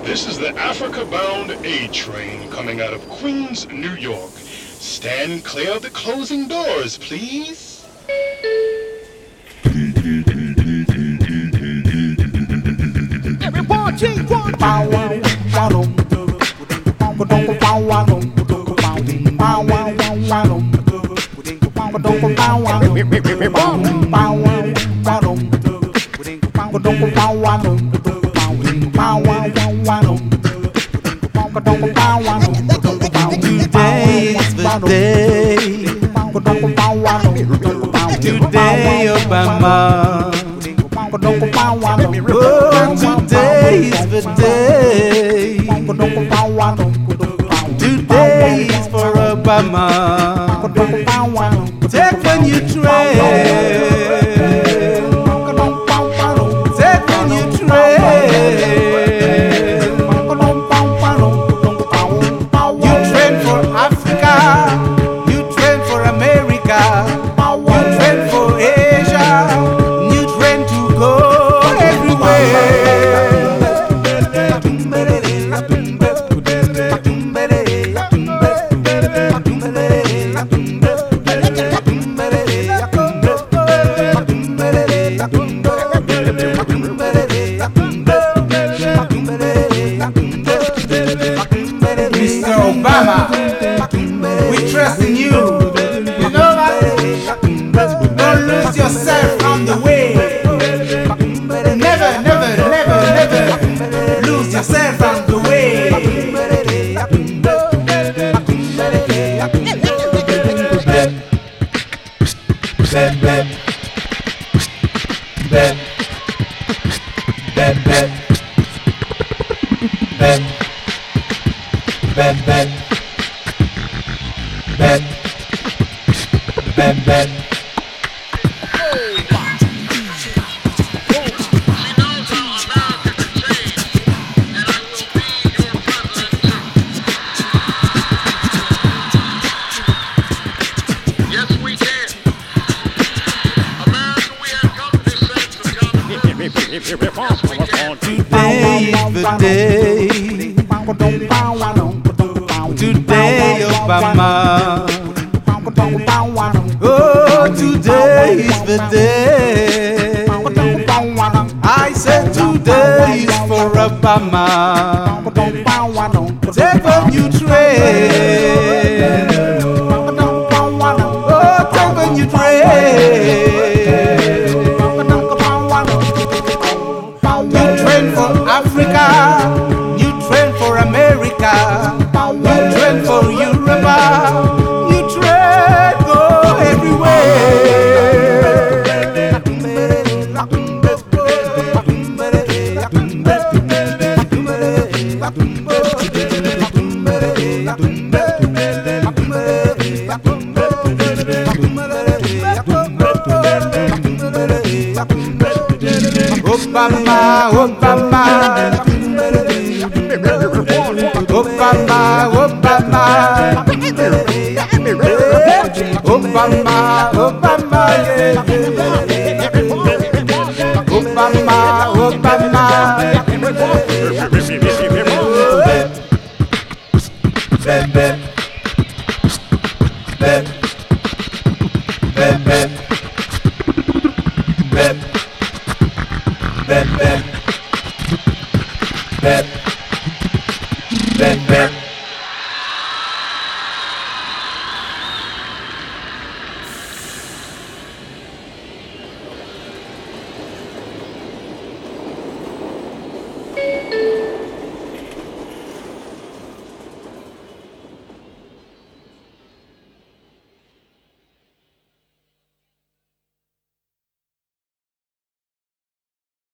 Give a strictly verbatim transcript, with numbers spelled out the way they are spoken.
This is the Africa-bound A train coming out of Queens, New York. Stand clear of the closing doors, please. Everyone, G, one, Today is the day. Today, Obama. Oh, today is the day. Today is for Obama. Take when you trade. Take when you trade. You train for Africa. You train for America. You train for Asia. You train to go everywhere. Mister Obama, we trust in you. You know that? Don't lose yourself on the way. Never, never, never, never lose yourself on the way. Bet, bet, bet, bet, bet, bet, bet, bet, bet, bet, bet. Today is the day. Today, Obama. Oh, today is the day. I said today is for Obama. Take when you trade. Oh, take when you trade. You train for Africa. You train for America. You train for Europe. You train go everywhere. Obama, Obama, Obama, Obama, Obama, Obama, yeah. Obama, Obama, bet, bet, bet, bet, bet, bet, bet, bet, bet, bet, bet.